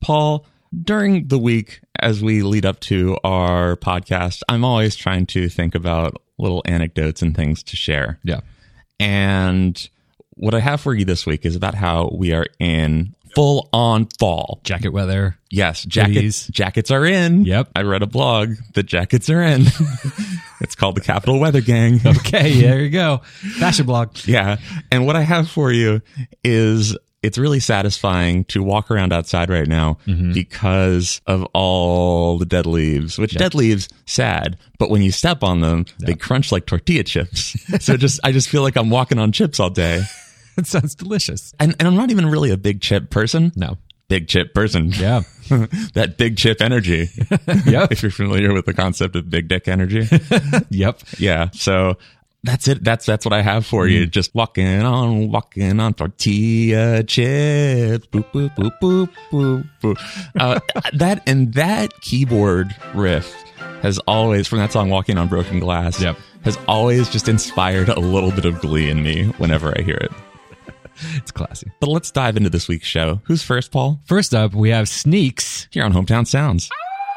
Paul, during the week as we lead up to our podcast, I'm always trying to think about little anecdotes and things to share. Yeah. And what I have for you this week is about how we are in full on fall. Jacket weather. Yes, Hoodies. jackets are in. Yep. I read a blog. The jackets are in. It's called the Capital Weather Gang. Okay, there you go. Fashion blog. Yeah. And what I have for you is it's really satisfying to walk around outside right now because of all the dead leaves, which dead leaves, sad. But when you step on them, they crunch like tortilla chips. So I just feel like I'm walking on chips all day. It sounds delicious. And I'm not even really a big chip person. No. Big chip person. Yeah. That big chip energy. Yep. If you're familiar with the concept of big dick energy. Yep. Yeah. So that's it. That's what I have for you. Just walking on tortilla chips. Boop, boop, boop, boop, boop, boop. That keyboard riff has always, from that song Walking on Broken Glass, has always just inspired a little bit of glee in me whenever I hear it. It's classy. But let's dive into this week's show. Who's first, Paul? First up, we have Sneaks here on Hometown Sounds.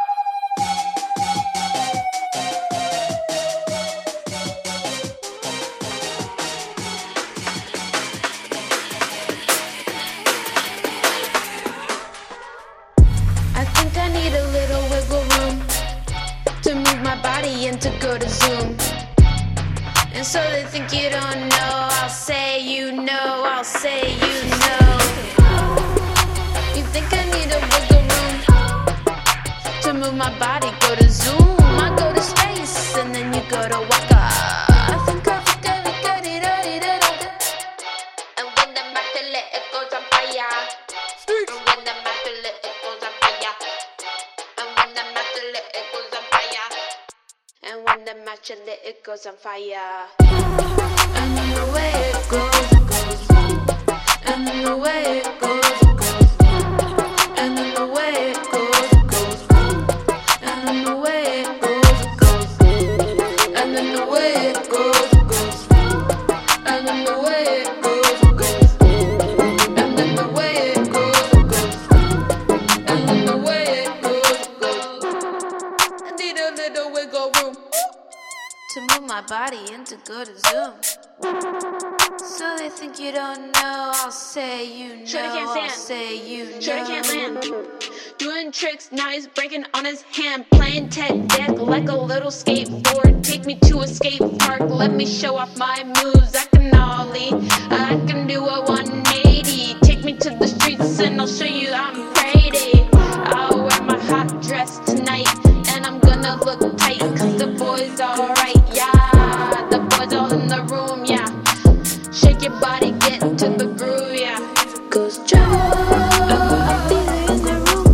I think I need a little wiggle room to move my body and to go to Zoom. And so they think you don't know, I'll say you know, I'll say you know. You think I need a wiggle room to move my body, go to Zoom, I go to space, and then you go to Waka. I think I got it. And when the matter it goes on fire. And when the matter it goes on fire. And when the matter it goes on fire. And when the match it goes on fire. And the way it goes, goes. And the way it goes, goes. And the way it goes, goes. And the way it goes, goes. And then the way it goes, goes. And then the way it goes, goes. And then the way it goes, goes. And then the way it goes, goes. I need a little wiggle room to move my body and to go to Zoom. So they think you don't know, I'll say you know, I'll say you know. Shorty can't land. Doing tricks, now he's breaking on his hand. Playing tech deck like a little skateboard. Take me to a skate park, let me show off my moves. I can ollie, I can do a 180. Take me to the streets and I'll show you I'm pretty. I'll wear my hot dress tonight, and I'm gonna look tight, cause the boys alright, yeah. The boys all in the room, yeah. Shake your body, get to the groove, yeah. Goes trouble, I feel it in the room.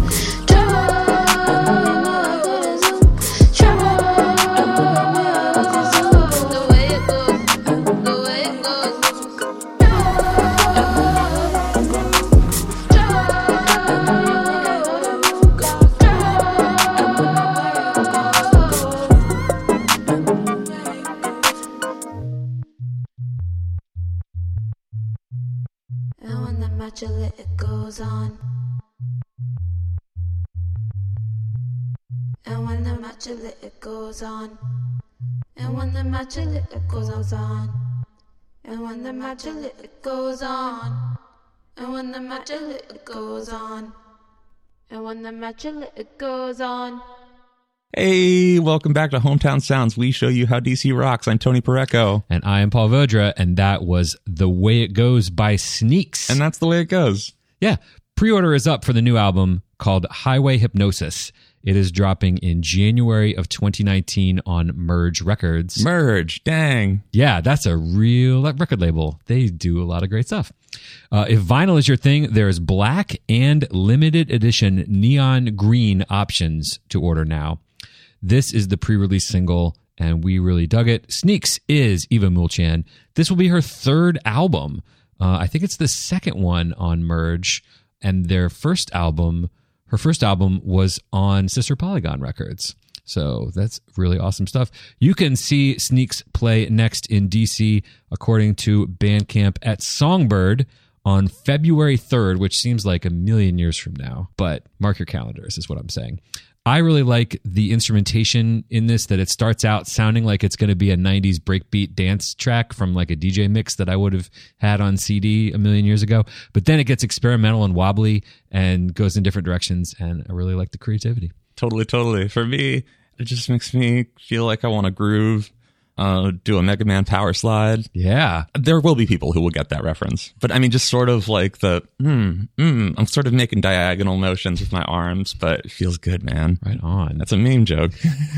Trouble, The way it goes, the way it goes. And when the matcha it goes on. And when the matcha it goes on. And when the matcha it goes on. And when the matcha it goes on. And when the matcha it goes on. And when the matcha it goes on. Hey, welcome back to Hometown Sounds. We show you how DC rocks. I'm Tony Parecco. And I am Paul Vodra, and that was The Way It Goes by Sneaks. And that's the way it goes. Yeah. Pre-order is up for the new album called Highway Hypnosis. It is dropping in January of 2019 on Merge Records. Merge, dang. Yeah, that's a real record label. They do a lot of great stuff. If vinyl is your thing, there's black and limited edition neon green options to order now. This is the pre-release single, and we really dug it. Sneaks is Eva Mulchan. This will be her third album. I think it's the second one on Merge, and her first album was on Sister Polygon Records. So that's really awesome stuff. You can see Sneaks play next in DC, according to Bandcamp, at Songbird on February 3rd, which seems like a million years from now, but mark your calendars is what I'm saying. I really like the instrumentation in this, that it starts out sounding like it's going to be a 90s breakbeat dance track from like a DJ mix that I would have had on CD a million years ago. But then it gets experimental and wobbly and goes in different directions, and I really like the creativity. Totally. For me, it just makes me feel like I want to groove, do a Mega Man power slide. Yeah. There will be people who will get that reference. But I mean, just sort of like the, I'm sort of making diagonal motions with my arms, but it feels good, man. Right on. That's a meme joke.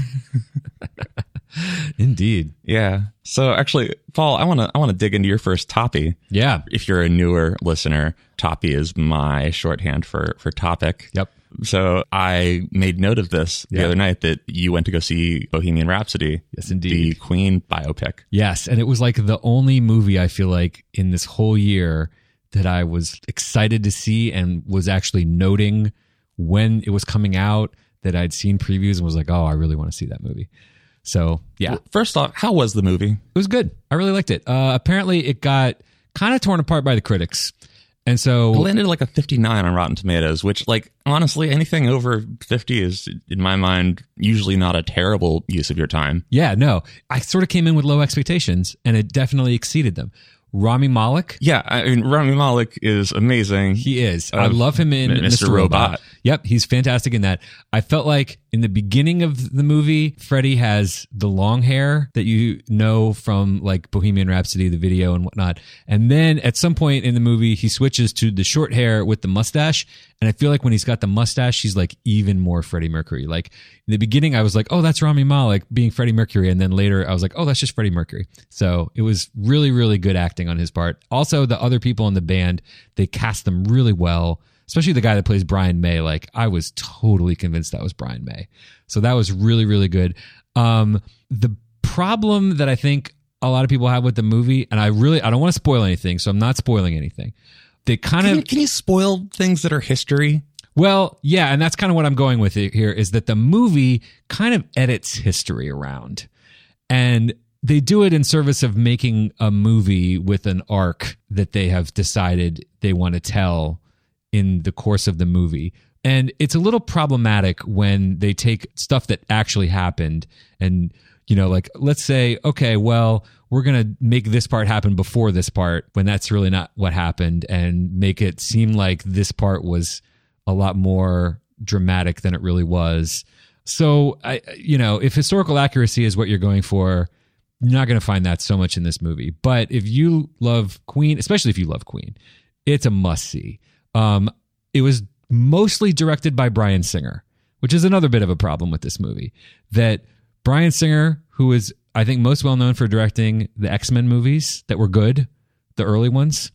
Indeed. Yeah. So actually, Paul, I want to dig into your first Toppy. Yeah. If you're a newer listener, Toppy is my shorthand for topic. Yep. So I made note of this the other night that you went to go see Bohemian Rhapsody. Yes, indeed. The Queen biopic. Yes. And it was like the only movie I feel like in this whole year that I was excited to see and was actually noting when it was coming out, that I'd seen previews and was like, oh, I really want to see that movie. So, yeah. First off, how was the movie? It was good. I really liked it. Apparently, it got kind of torn apart by the critics. And so it landed like a 59 on Rotten Tomatoes, which, like, honestly, anything over 50 is, in my mind, usually not a terrible use of your time. Yeah, no. I sort of came in with low expectations, and it definitely exceeded them. Rami Malek. Yeah, I mean, Rami Malek is amazing. He is. I love him in Mr. Robot. Yep, he's fantastic in that. I felt like in the beginning of the movie, Freddie has the long hair that you know from like Bohemian Rhapsody, the video and whatnot. And then at some point in the movie, he switches to the short hair with the mustache. And I feel like when he's got the mustache, he's like even more Freddie Mercury. Like in the beginning, I was like, oh, that's Rami Malek being Freddie Mercury. And then later I was like, oh, that's just Freddie Mercury. So it was really, really good acting on his part. Also, the other people in the band, they cast them really well, especially the guy that plays Brian May. Like I was totally convinced that was Brian May. So that was really, really good. The problem that I think a lot of people have with the movie, and I don't want to spoil anything, so I'm not spoiling anything. They kind of... Can you spoil things that are history? Well, yeah, and that's kind of what I'm going with here, is that the movie kind of edits history around. And they do it in service of making a movie with an arc that they have decided they want to tell in the course of the movie. And it's a little problematic when they take stuff that actually happened and, you know, like, let's say, okay, well, we're going to make this part happen before this part when that's really not what happened, and make it seem like this part was a lot more dramatic than it really was. So, if historical accuracy is what you're going for, you're not going to find that so much in this movie. But if you love Queen, especially if you love Queen, it's a must-see. It was mostly directed by Bryan Singer, which is another bit of a problem with this movie. That Bryan Singer, who is, I think, most well known for directing the X-Men movies that were good, the early ones,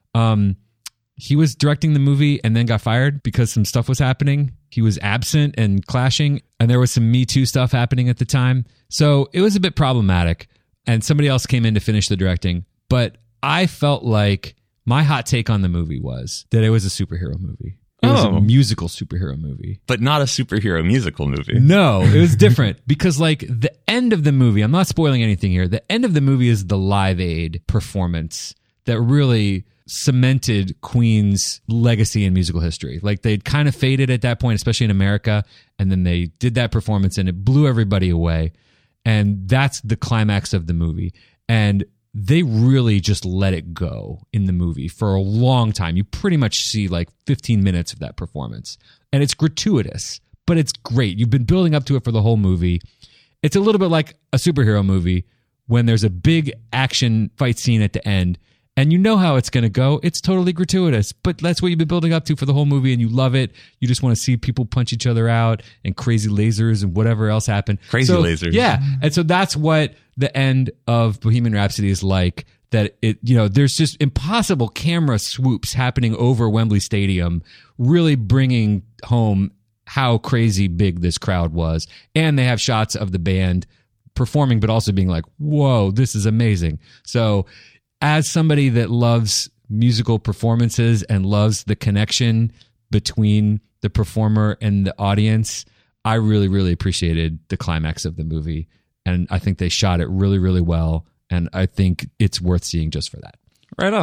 he was directing the movie and then got fired because some stuff was happening. He was absent and clashing, and there was some Me Too stuff happening at the time. So it was a bit problematic, and somebody else came in to finish the directing. But I felt like my hot take on the movie was that it was a superhero movie. It was a musical superhero movie. But not a superhero musical movie. No, it was different because like the end of the movie, I'm not spoiling anything here. The end of the movie is the Live Aid performance that really cemented Queen's legacy in musical history. Like they'd kind of faded at that point, especially in America. And then they did that performance and it blew everybody away. And that's the climax of the movie. And they really just let it go in the movie for a long time. You pretty much see like 15 minutes of that performance. And it's gratuitous, but it's great. You've been building up to it for the whole movie. It's a little bit like a superhero movie when there's a big action fight scene at the end and you know how it's going to go. It's totally gratuitous, but that's what you've been building up to for the whole movie and you love it. You just want to see people punch each other out and crazy lasers and whatever else happened. Crazy lasers. Yeah. And so that's what the end of Bohemian Rhapsody is like, that it, there's just impossible camera swoops happening over Wembley Stadium, really bringing home how crazy big this crowd was. And they have shots of the band performing, but also being like, whoa, this is amazing. So as somebody that loves musical performances and loves the connection between the performer and the audience, I really, really appreciated the climax of the movie. And I think they shot it really, really well. And I think it's worth seeing just for that. Right on.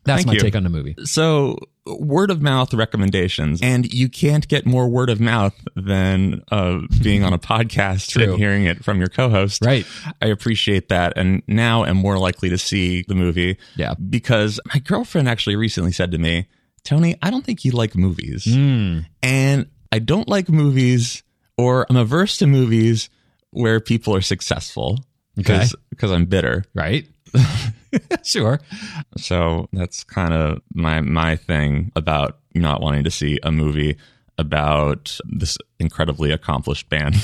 That's Thank my you. take on the movie. So, word of mouth recommendations, and you can't get more word of mouth than being on a podcast True. and hearing it from your co-host. Right. I appreciate that, and now am more likely to see the movie. Yeah. Because my girlfriend actually recently said to me, Tony, I don't think you like movies. And I don't like movies, or I'm averse to movies where people are successful. Okay. Because I'm bitter. Right? Sure. So that's kind of my thing about not wanting to see a movie about this incredibly accomplished band.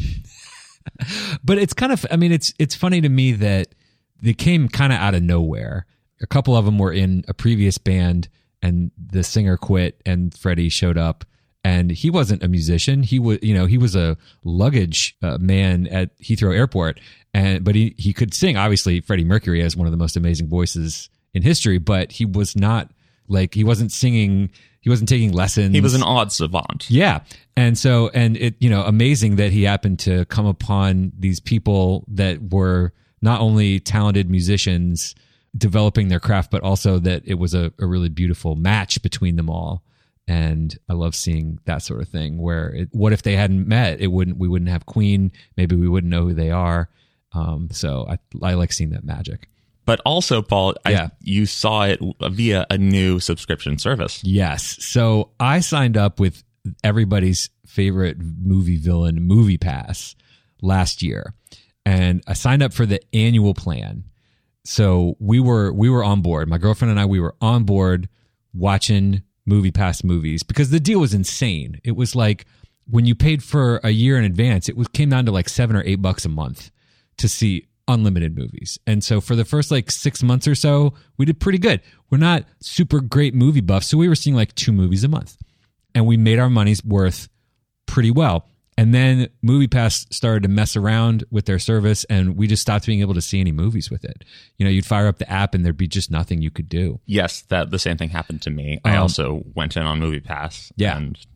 But it's kind of, I mean, it's funny to me that they came kind of out of nowhere. A couple of them were in a previous band and the singer quit and Freddie showed up, and he wasn't a musician. He was a luggage man at Heathrow Airport, but he could sing. Obviously, Freddie Mercury has one of the most amazing voices in history, but he was not like, he wasn't singing. He wasn't taking lessons. He was an odd savant. Yeah. And so, and it, amazing that he happened to come upon these people that were not only talented musicians developing their craft, but also that it was a really beautiful match between them all. And I love seeing that sort of thing where what if they hadn't met? We wouldn't have Queen. Maybe we wouldn't know who they are. So I like seeing that magic. But also, Paul, Yeah. you saw it via a new subscription service. Yes. So I signed up with everybody's favorite movie villain, MoviePass, last year. And I signed up for the annual plan. So we were on board. My girlfriend and I, we were on board watching MoviePass movies because the deal was insane. It was like when you paid for a year in advance, came down to like $7 or $8 a month to see unlimited movies. And so for the first like 6 months or so, we did pretty good. We're not super great movie buffs, so we were seeing like 2 movies a month. And we made our money's worth pretty well. And then MoviePass started to mess around with their service, and we just stopped being able to see any movies with it. You'd fire up the app and there'd be just nothing you could do. Yes, the same thing happened to me. I also went in on MoviePass. Yeah.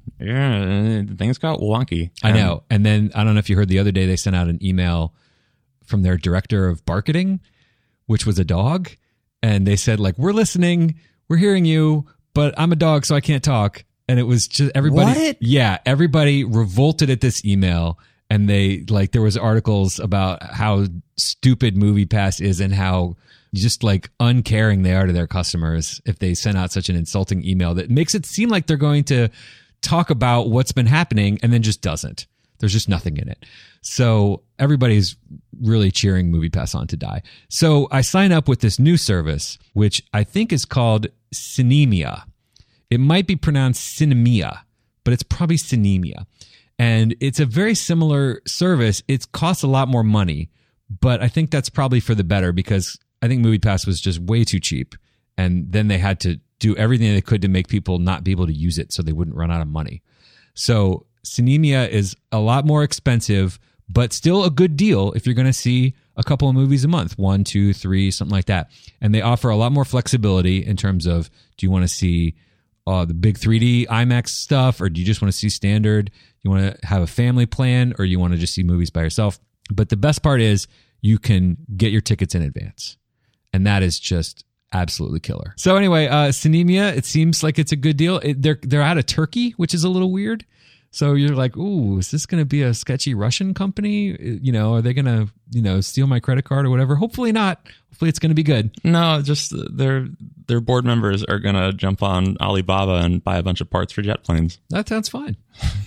And things got wonky. I know. And then I don't know if you heard the other day, they sent out an email from their director of marketing, which was a dog. And they said, like, we're listening, we're hearing you, but I'm a dog, so I can't talk. And it was just everybody. What? Yeah. Everybody revolted at this email. And there was articles about how stupid MoviePass is and how just like uncaring they are to their customers if they send out such an insulting email that makes it seem like they're going to talk about what's been happening and then just doesn't. There's just nothing in it. So everybody's really cheering MoviePass on to die. So I sign up with this new service, which I think is called Cinemia. It might be pronounced Cinemia, but it's probably Cinemia. And it's a very similar service. It costs a lot more money, but I think that's probably for the better because I think MoviePass was just way too cheap. And then they had to do everything they could to make people not be able to use it so they wouldn't run out of money. So Cinemia is a lot more expensive, but still a good deal if you're going to see a couple of movies a month, 1, 2, 3, something like that. And they offer a lot more flexibility in terms of, do you want to see the big 3D IMAX stuff, or do you just want to see standard? You want to have a family plan, or you want to just see movies by yourself? But the best part is you can get your tickets in advance. And that is just absolutely killer. So anyway, Cinemia, it seems like it's a good deal. They're out of Turkey, which is a little weird. So you're like, ooh, is this going to be a sketchy Russian company? Are they going to, steal my credit card or whatever? Hopefully not. Hopefully it's going to be good. No, just their board members are going to jump on Alibaba and buy a bunch of parts for jet planes. That sounds fine.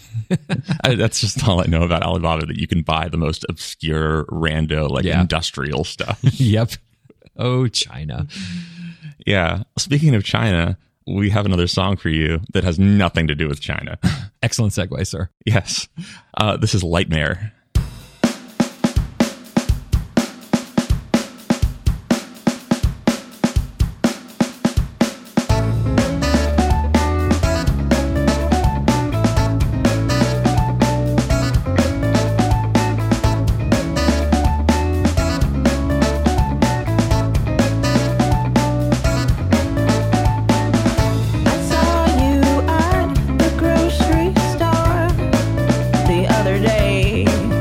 That's just all I know about Alibaba, that you can buy the most obscure, rando, industrial stuff. Yep. Oh, China. Yeah. Speaking of China, we have another song for you that has nothing to do with China. Excellent segue, sir. Yes. This is Lightmare. I saw you at the grocery store the other day.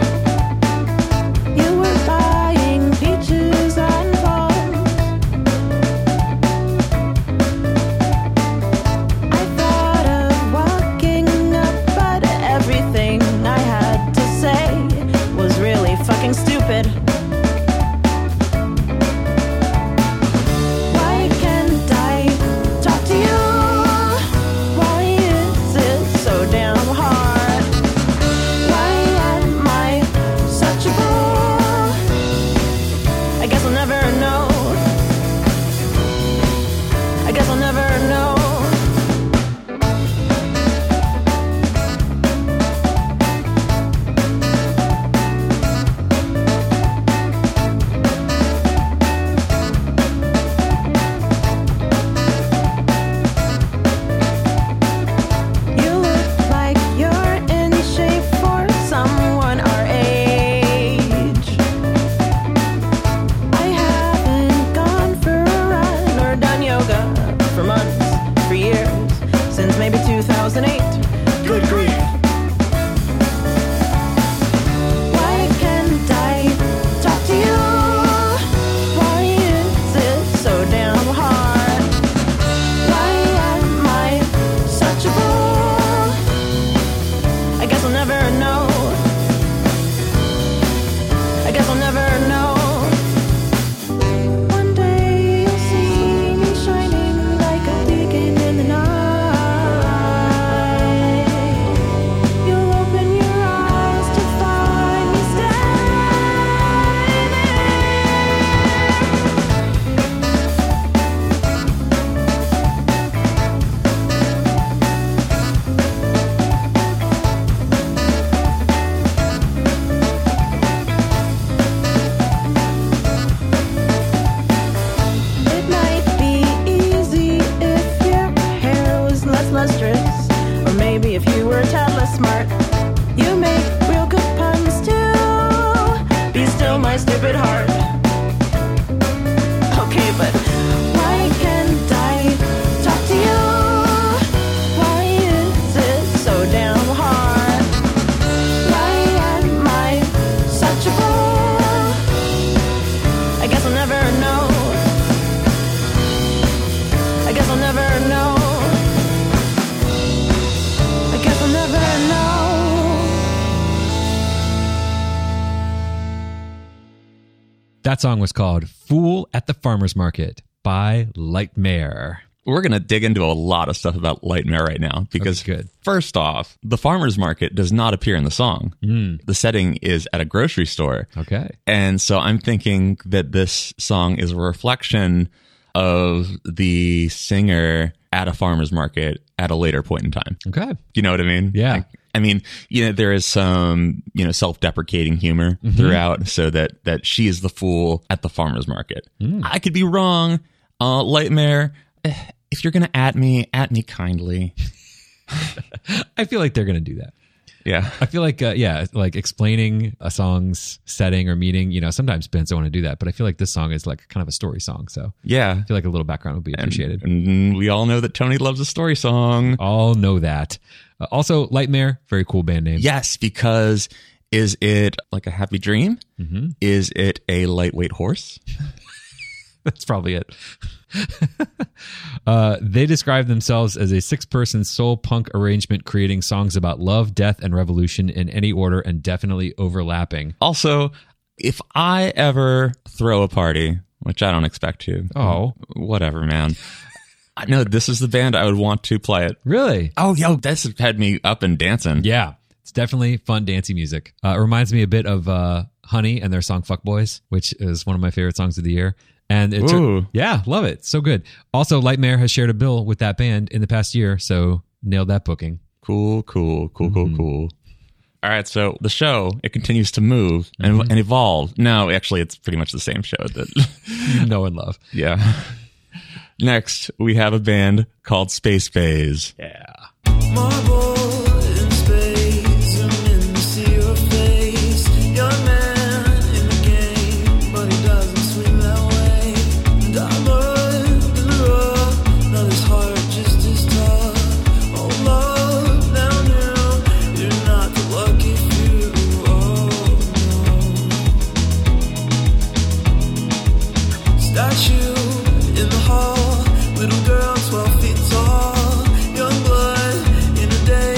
That song was called Fool at the Farmer's Market by Lightmare. We're going to dig into a lot of stuff about Lightmare right now because Okay, good. First off, the farmer's market does not appear in the song. The setting is at a grocery store. Okay. And so I'm thinking that this song is a reflection of the singer at a farmer's market at a later point in time. Okay. Do you know what I mean? Yeah. I mean, there is some, self-deprecating humor throughout so that she is the fool at the farmer's market. I could be wrong. Lightmare, if you're going to at me kindly. I feel like they're going to do that. Yeah. I feel like, like explaining a song's setting or meaning, sometimes bands don't want to do that, but I feel like this song is like kind of a story song. So Yeah. I feel like a little background would be appreciated. And we all know that Tony loves a story song. All know that. Also, Lightmare, very cool band name. Yes, because is it like a happy dream? Is it a lightweight horse? That's probably it. They describe themselves as a 6-person soul punk arrangement creating songs about love, death, and revolution in any order and definitely overlapping. Also, if I ever throw a party, which I don't expect to. Oh. Whatever, man. I know this is the band I would want to play it. Really? Oh, this had me up and dancing. Yeah. It's definitely fun, dancey music. It reminds me a bit of Honey and their song Fuck Boys, which is one of my favorite songs of the year. And it's love it. So good. Also, Lightmare has shared a bill with that band in the past year, so nailed that booking. Cool. All right, so the show, it continues to move and evolve. No, actually, it's pretty much the same show that You know and love. Yeah. Next, we have a band called Space Phase. Yeah. Marble in space, I'm in to see your face. Young man in the game, but he doesn't swing that way. Diamond in the rough, now his heart just as tough. Oh, love, down now, you're not the lucky few. Oh, no. Statue in the hall, little girl 12 feet tall, young blood in a day.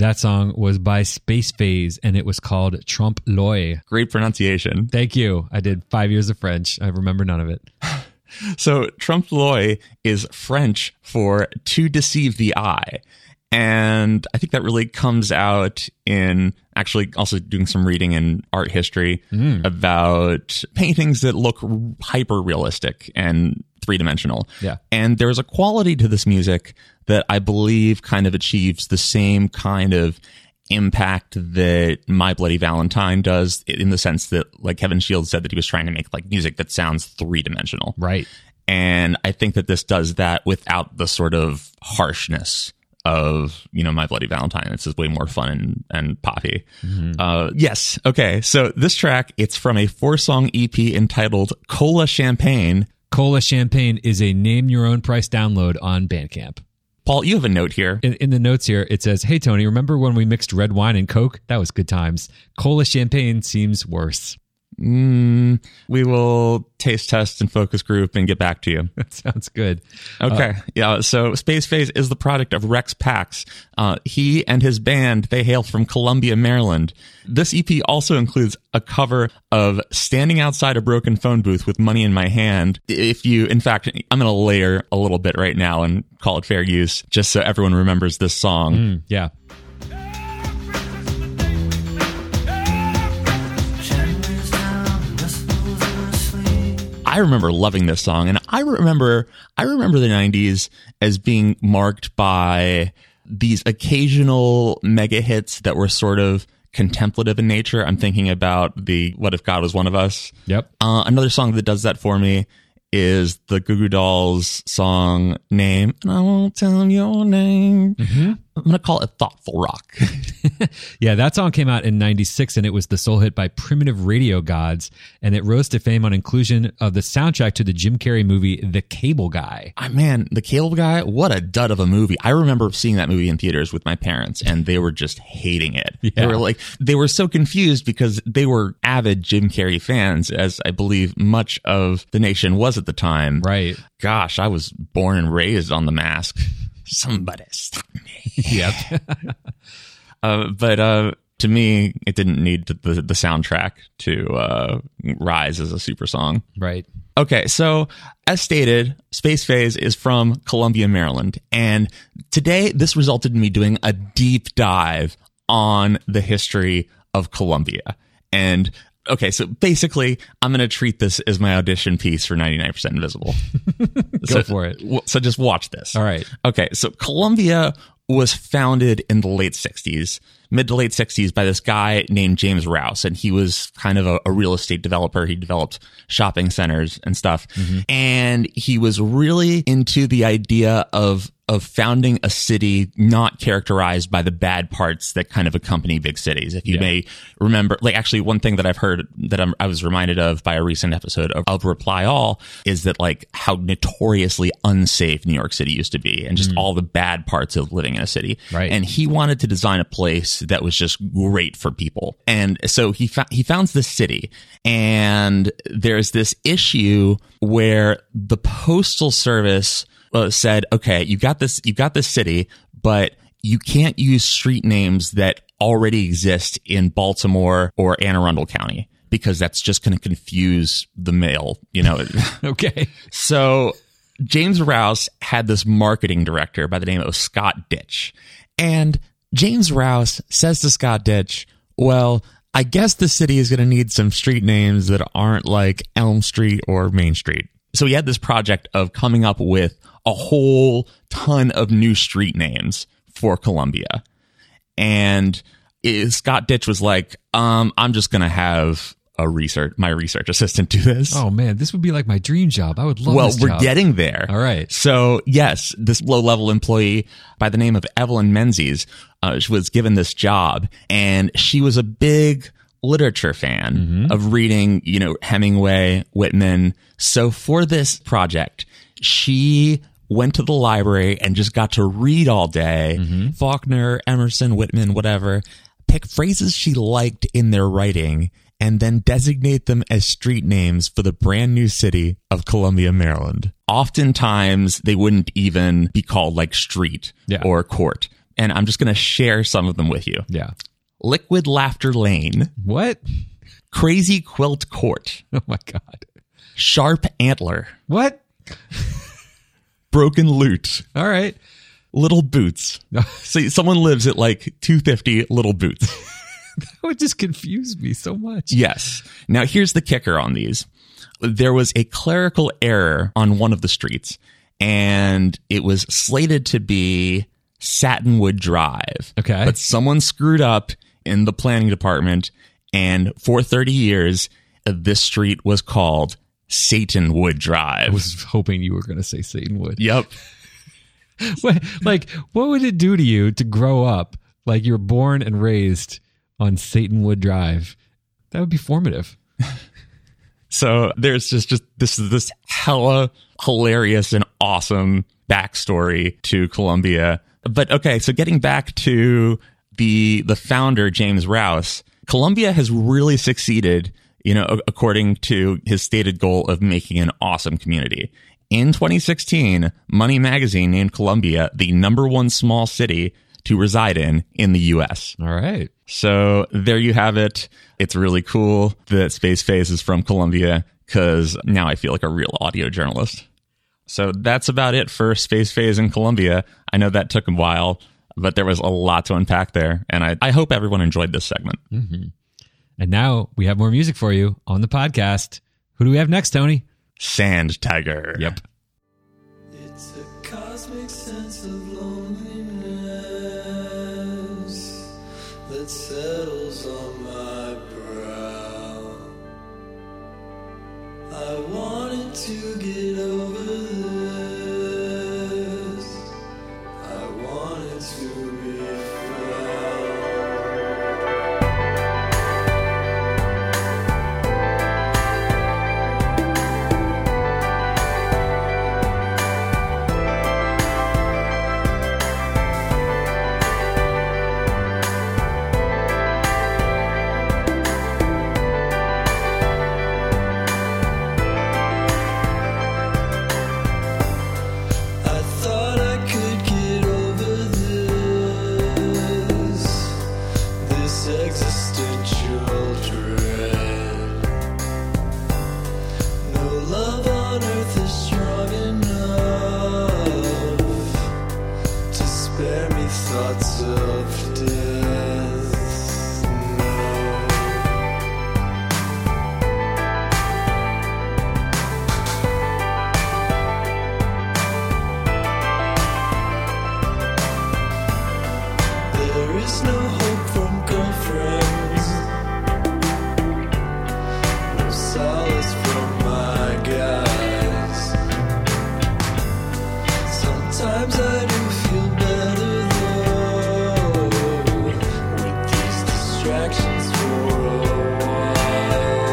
That song was by Space Phase, and it was called Trompe l'oeil. Great pronunciation. Thank you. I did 5 years of French. I remember none of it. So trompe l'oeil is French for to deceive the eye. And I think that really comes out in actually also doing some reading in art history about paintings that look hyper realistic and three-dimensional. Yeah. And there's a quality to this music that I believe kind of achieves the same kind of impact that My Bloody Valentine does, in the sense that, like Kevin Shields said, that he was trying to make like music that sounds three-dimensional. Right. And I think that this does that without the sort of harshness of, you know, My Bloody Valentine. It's just way more fun and poppy. Yes. Okay. So this track, it's from a 4-song EP entitled Cola Champagne. Cola Champagne is a name your own price download on Bandcamp. Paul, you have a note here. In the notes here, it says, "Hey, Tony, remember when we mixed red wine and Coke? That was good times. Cola Champagne seems worse." We will taste test and focus group and get back to you. That sounds good. Okay. Yeah. So Space Phase is the product of Rex Pax. He and his band, they hail from Columbia, Maryland. This EP also includes a cover of Standing Outside a Broken Phone Booth with Money in My Hand. If you, in fact, I'm going to layer a little bit right now and call it fair use, just so everyone remembers this song. Yeah. I remember loving this song, and I remember the 90s as being marked by these occasional mega hits that were sort of contemplative in nature. I'm thinking about the What If God Was One of Us. Yep. Another song that does that for me is the Goo Goo Dolls song Name, and I won't tell your name. I'm going to call it thoughtful rock. Yeah, that song came out in 96, and it was the sole hit by Primitive Radio Gods, and it rose to fame on inclusion of the soundtrack to the Jim Carrey movie The Cable Guy. Man, The Cable Guy, what a dud of a movie. I remember seeing that movie in theaters with my parents, and they were just hating it. Yeah. They were so confused because they were avid Jim Carrey fans, as I believe much of the nation was at the time. Right. Gosh, I was born and raised on The Mask. Somebody stop me. Yep. But to me, it didn't need the soundtrack to rise as a super song. Right. Okay, so as stated, Space Phase is from Columbia, Maryland. And today, this resulted in me doing a deep dive on the history of Columbia. And okay, so basically, I'm going to treat this as my audition piece for 99% Invisible. Go for it. So just watch this. All right. Okay, so Columbia was founded in the late 60s, mid to late 60s, by this guy named James Rouse. And he was kind of a real estate developer. He developed shopping centers and stuff. And he was really into the idea of founding a city not characterized by the bad parts that kind of accompany big cities. If you may remember, like actually one thing that I've heard that I was reminded of by a recent episode of Reply All is that like how notoriously unsafe New York City used to be and just all the bad parts of living in a city. Right. And he wanted to design a place that was just great for people. And so he founds this city, and there's this issue where the Postal Service said, okay, you got this city, but you can't use street names that already exist in Baltimore or Anne Arundel County because that's just going to confuse the mail, you know. Okay. So James Rouse had this marketing director by the name of Scott Ditch. And James Rouse says to Scott Ditch, well, I guess the city is going to need some street names that aren't like Elm Street or Main Street. So he had this project of coming up with a whole ton of new street names for Columbia. And Scott Ditch was like, I'm just going to have my research assistant do this. Oh man, this would be like my dream job. I would love this job. Well, we're getting there. All right. So yes, this low-level employee by the name of Evelyn Menzies was given this job, and she was a big literature fan of reading, you know, Hemingway, Whitman. So for this project, she went to the library and just got to read all day. Faulkner, Emerson, Whitman, whatever. Pick phrases she liked in their writing and then designate them as street names for the brand new city of Columbia, Maryland. Oftentimes, they wouldn't even be called like street or court. and I'm just going to share some of them with you. Yeah. Liquid Laughter Lane, What? Crazy Quilt Court, Oh my God. Sharp Antler, What? Broken Loot, All right. Little Boots. So someone lives at like 250 Little Boots. That would just confuse me so much. Yes. Now here's the kicker on these. There was a clerical error on one of the streets, and it was slated to be Satinwood Drive. Okay. But someone screwed up in the planning department, and for 30 years, this street was called Satanwood Drive. I was hoping you were going to say Satan would. Yep. Like, what would it do to you to grow up like you were born and raised on Satanwood Drive? That would be formative. So there's just this hella hilarious and awesome backstory to Columbia. But okay, so getting back to the founder, James Rouse, Columbia has really succeeded, according to his stated goal of making an awesome community. In 2016, Money Magazine named Columbia the #1 small city to reside in the U.S. All right. So there you have it. It's really cool that Space Phase is from Columbia, because now I feel like a real audio journalist. So that's about it for Space Phase in Columbia. I know that took a while, but there was a lot to unpack there. And I hope everyone enjoyed this segment. Mm-hmm. And now we have more music for you on the podcast. Who do we have next, Tony? Sand Tiger. Yep. It's a cosmic sense of loneliness that settles on my brow. I wanted to get over this. I wanted to be found. I thought I could get over this existential dread. No love on earth is strong enough to spare me thoughts of death. No. There is no hope from girlfriends, no solace from my guys. Sometimes I do feel better though, with these distractions for a while.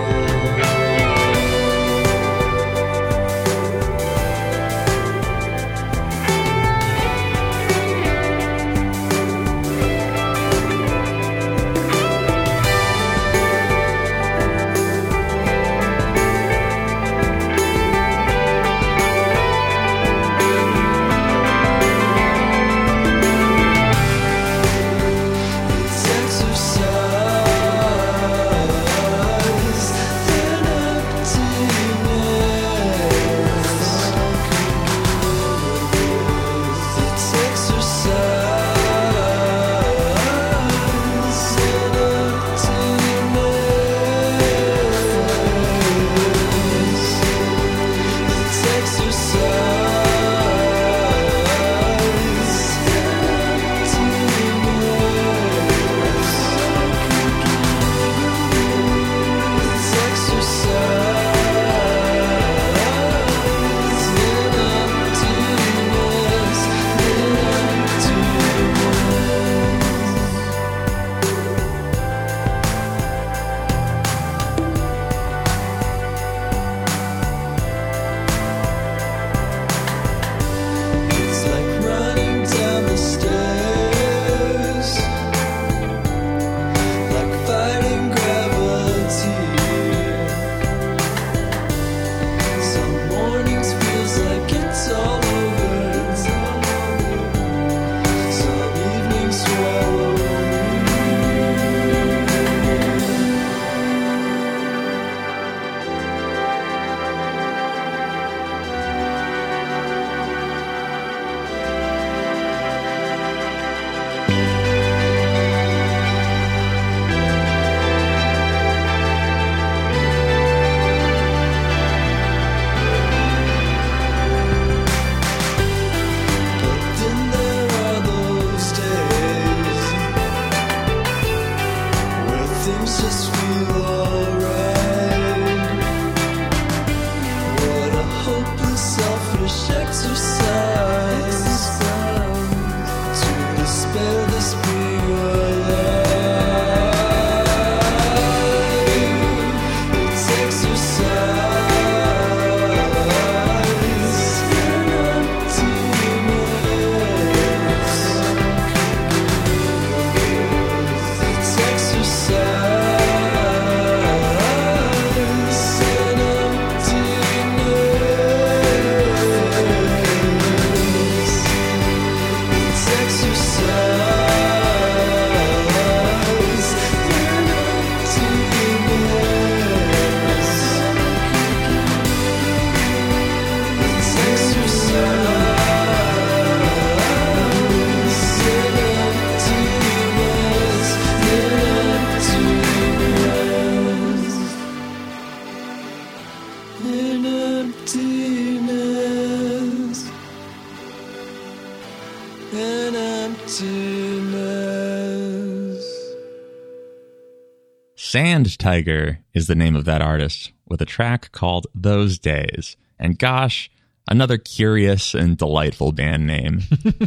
Sand Tiger is the name of that artist, with a track called Those Days. And gosh, another curious and delightful band name.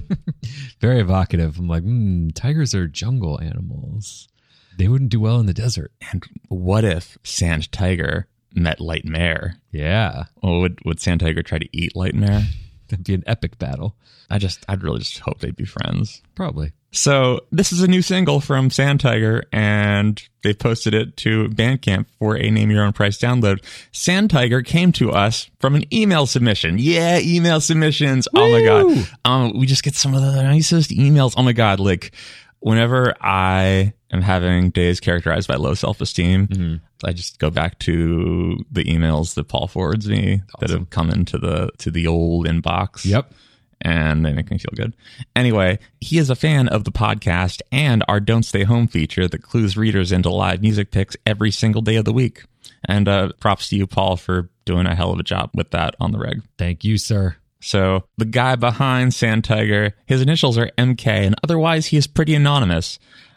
Very evocative. I'm like, tigers are jungle animals. They wouldn't do well in the desert. And what if Sand Tiger met Light Mare? Yeah. Oh, would Sand Tiger try to eat Light Mare? That'd be an epic battle. I'd really just hope they'd be friends. Probably. So this is a new single from Sand Tiger, and they posted it to Bandcamp for a Name Your Own Price download. Sand Tiger came to us from an email submission. Yeah, email submissions. Woo! Oh my God. We just get some of the nicest emails. Oh my God. Like whenever I am having days characterized by low self-esteem, I just go back to the emails that Paul forwards me that have come into the old inbox. Yep. And they make me feel good. Anyway, he is a fan of the podcast and our Don't Stay Home feature that clues readers into live music picks every single day of the week. And props to you, Paul, for doing a hell of a job with that on the reg. Thank you, sir. So the guy behind Sand Tiger, his initials are MK, and otherwise he is pretty anonymous.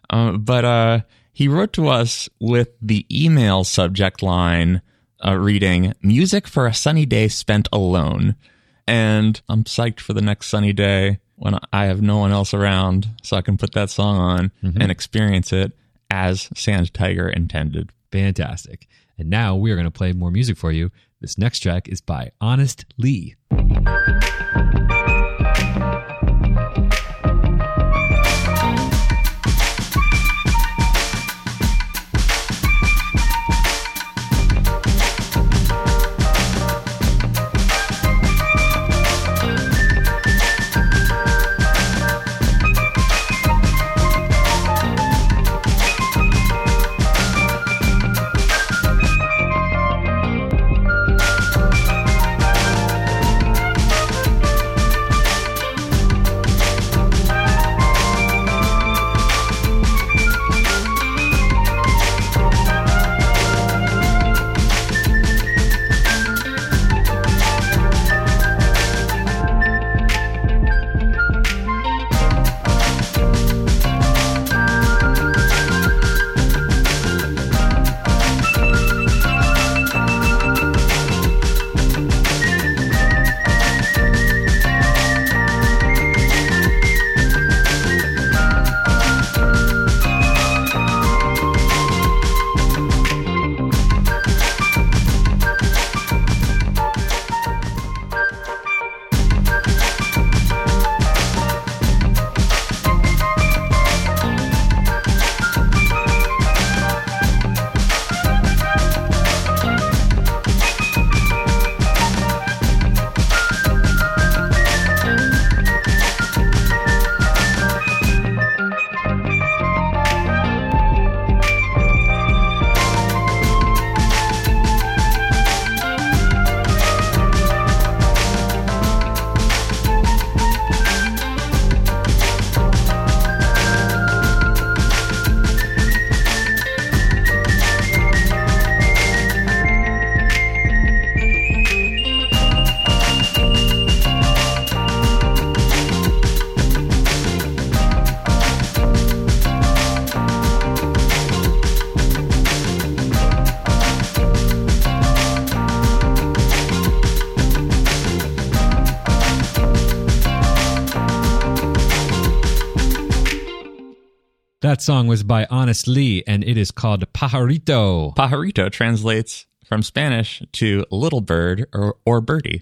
But he wrote to us with the email subject line reading, "Music for a sunny day spent alone." And I'm psyched for the next sunny day when I have no one else around so I can put that song on and experience it as Sand Tiger intended. Fantastic. And now we are going to play more music for you. This next track is by Honest Lee. That song was by Honest Lee, and it is called Pajarito. Pajarito translates from Spanish to little bird or birdie.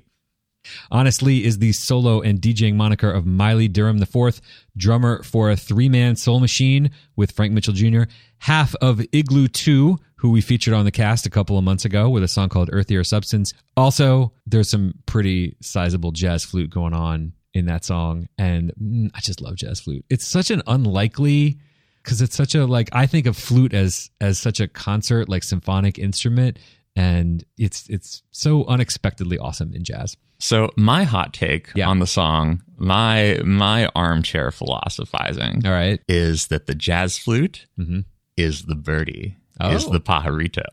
Honest Lee is the solo and DJing moniker of Miley Durham IV, drummer for a three-man Soul Machine with Frank Mitchell Jr., half of Igloo 2, who we featured on the cast a couple of months ago with a song called Earthier Substance. Also, there's some pretty sizable jazz flute going on in that song. And I just love jazz flute. It's such an unlikely, because it's such a, like, I think of flute as such a concert, like symphonic instrument. And it's so unexpectedly awesome in jazz. So my hot take Yeah. on the song, my armchair philosophizing, All right. is that the jazz flute is the birdie, is Oh. the pajarito.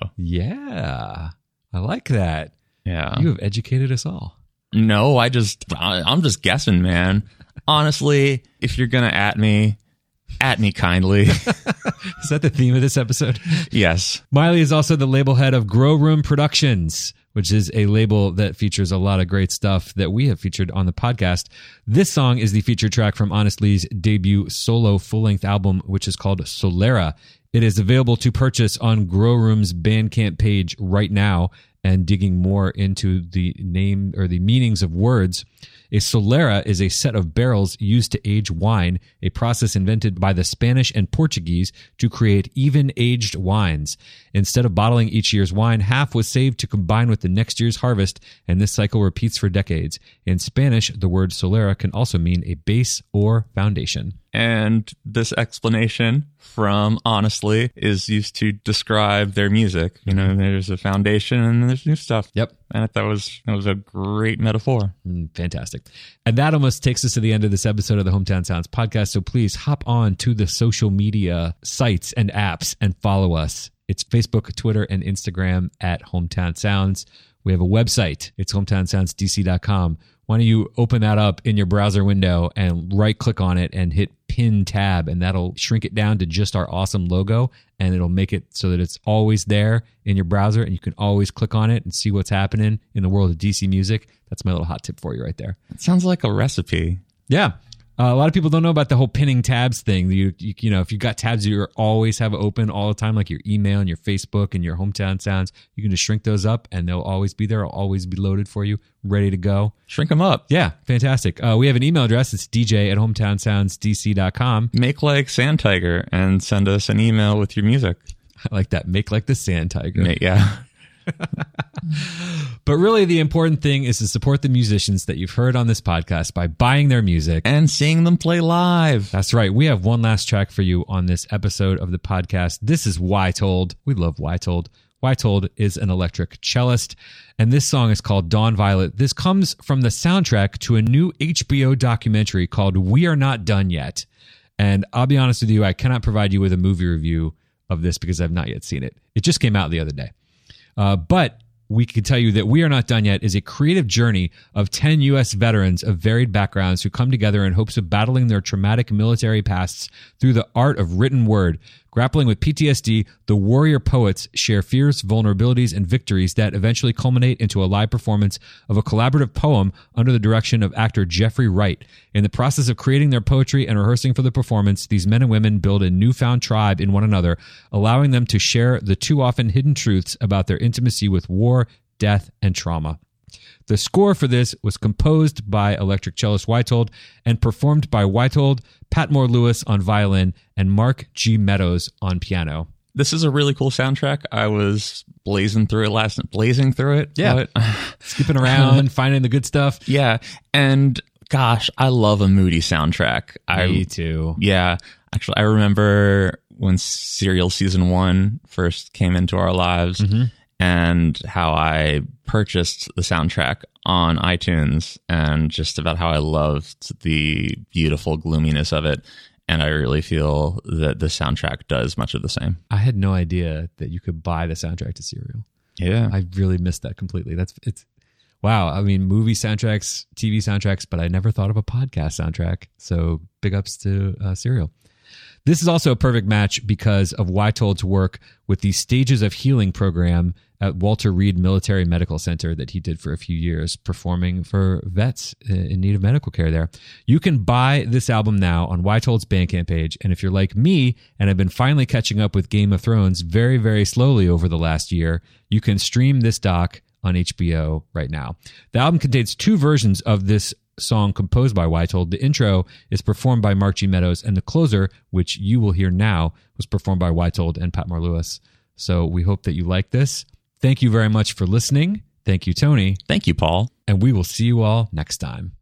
Yeah. I like that. Yeah. You have educated us all. No, I'm just guessing, man. Honestly, if you're gonna at me kindly. Is that the theme of this episode? Yes. Miley is also the label head of Grow Room Productions, which is a label that features a lot of great stuff that we have featured on the podcast. This song is the featured track from Honest Lee's debut solo full-length album, which is called Solera. It is available to purchase on Grow Room's Bandcamp page right now. And digging more into the name or the meanings of words, a solera is a set of barrels used to age wine, a process invented by the Spanish and Portuguese to create even-aged wines. Instead of bottling each year's wine, half was saved to combine with the next year's harvest, and this cycle repeats for decades. In Spanish, the word solera can also mean a base or foundation. And this explanation from Honestly is used to describe their music. You know, there's a foundation and then there's new stuff. Yep. And I thought that was a great metaphor. Fantastic. And that almost takes us to the end of this episode of the Hometown Sounds podcast. So please hop on to the social media sites and apps and follow us. It's Facebook, Twitter, and Instagram at Hometown Sounds. We have a website. It's hometownsoundsdc.com. Why don't you open that up in your browser window and right click on it and hit pin tab, and that'll shrink it down to just our awesome logo, and it'll make it so that it's always there in your browser and you can always click on it and see what's happening in the world of DC music. That's my little hot tip for you right there. It sounds like a recipe. Yeah. A lot of people don't know about the whole pinning tabs thing. You know, if you've got tabs that you always have open all the time, like your email and your Facebook and your Hometown Sounds, you can just shrink those up and they'll always be there. They'll always be loaded for you, ready to go. Shrink them up. Yeah, fantastic. We have an email address. It's dj@hometownsoundsdc.com. Make like Sand Tiger and send us an email with your music. I like that. Make like the Sand Tiger. Yeah. But really, the important thing is to support the musicians that you've heard on this podcast by buying their music. And seeing them play live. That's right. We have one last track for you on this episode of the podcast. This is Why Told. We love Why Told. Why Told is an electric cellist, and this song is called Dawn Violet. This comes from the soundtrack to a new HBO documentary called We Are Not Done Yet. And I'll be honest with you, I cannot provide you with a movie review of this because I've not yet seen it. It just came out the other day. But we can tell you that We Are Not Done Yet is a creative journey of 10 U.S. veterans of varied backgrounds who come together in hopes of battling their traumatic military pasts through the art of written word. Grappling with PTSD, the warrior poets share fears, vulnerabilities, and victories that eventually culminate into a live performance of a collaborative poem under the direction of actor Jeffrey Wright. In the process of creating their poetry and rehearsing for the performance, these men and women build a newfound tribe in one another, allowing them to share the too often hidden truths about their intimacy with war, death, and trauma. The score for this was composed by electric cellist Wytold and performed by Wytold, Patmore Lewis on violin, and Mark G. Meadows on piano. This is a really cool soundtrack. I was blazing through it last night. Blazing through it? Yeah. What? Skipping around, finding the good stuff. Yeah. And gosh, I love a moody soundtrack. Me too. Yeah. Actually, I remember when Serial Season 1 first came into our lives and how I purchased the soundtrack on iTunes and just about how I loved the beautiful gloominess of it. And I really feel that the soundtrack does much of the same. I had no idea that you could buy the soundtrack to Serial. Yeah. I really missed that completely. It's wow. I mean, movie soundtracks, TV soundtracks, but I never thought of a podcast soundtrack. So big ups to Serial. This is also a perfect match because of Wytold's work with the Stages of Healing program at Walter Reed Military Medical Center that he did for a few years, performing for vets in need of medical care there. You can buy this album now on Wytold's Bandcamp page, and if you're like me and have been finally catching up with Game of Thrones very, very slowly over the last year, you can stream this doc on HBO right now. The album contains 2 versions of this song composed by Wytold. The intro is performed by Mark G. Meadows, and the closer, which you will hear now, was performed by Wytold and Patmore Lewis. So we hope that you like this. Thank you very much for listening. Thank you, Tony. Thank you, Paul. And we will see you all next time.